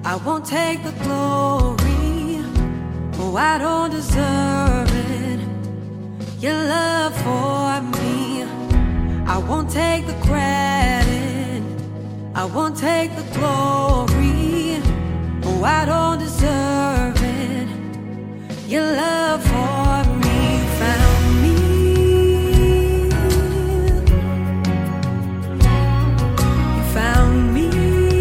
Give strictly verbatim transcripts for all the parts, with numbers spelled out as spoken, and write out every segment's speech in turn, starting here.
I won't take the glory. Oh, I don't deserve it. Your love for me, I won't take the credit. I won't take the glory. Oh, I don't deserve it. Your love for me found me. You found me.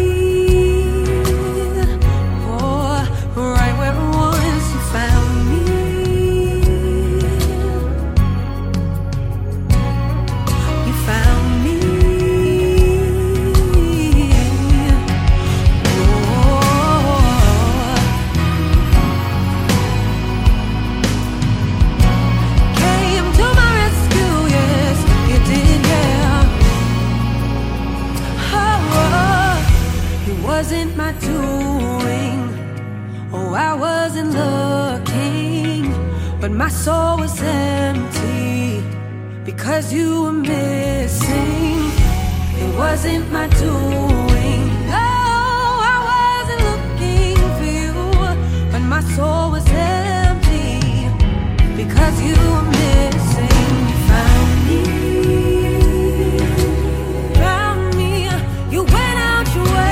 Oh, right where it was. You found me. You found me. Wasn't my doing, oh, I wasn't looking, but my soul was empty because you were missing. It wasn't my doing, oh, I wasn't looking for you, but my soul was empty because you were missing. You found me. Found me. You went out your way.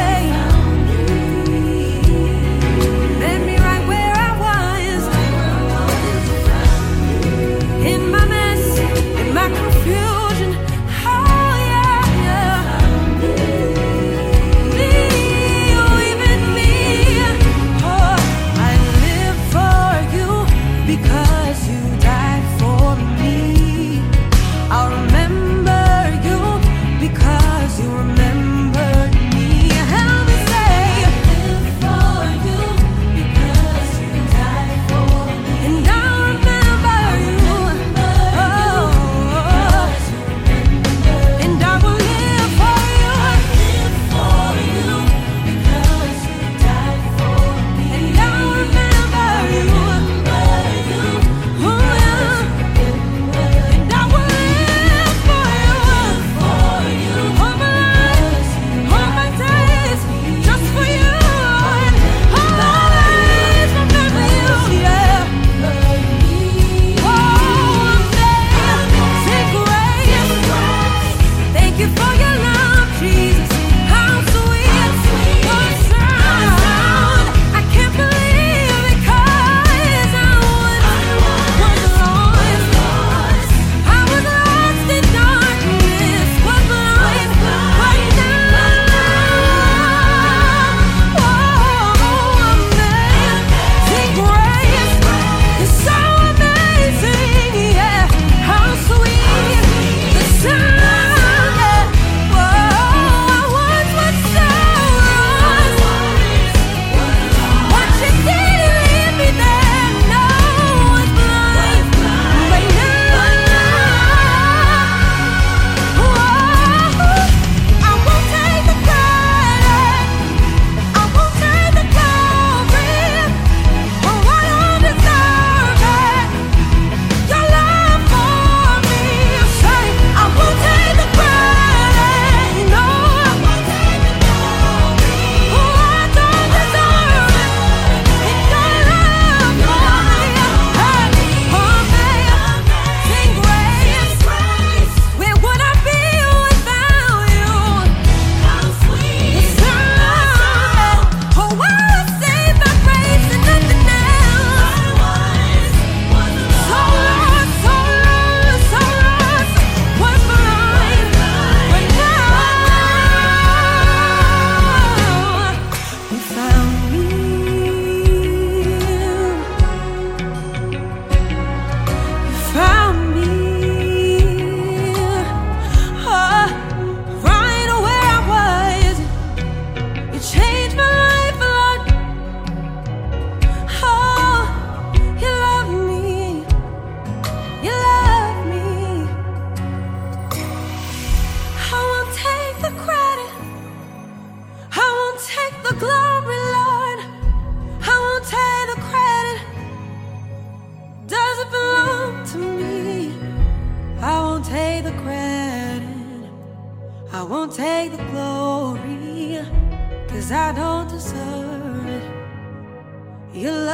I won't take the glory, 'cause I don't deserve it. Your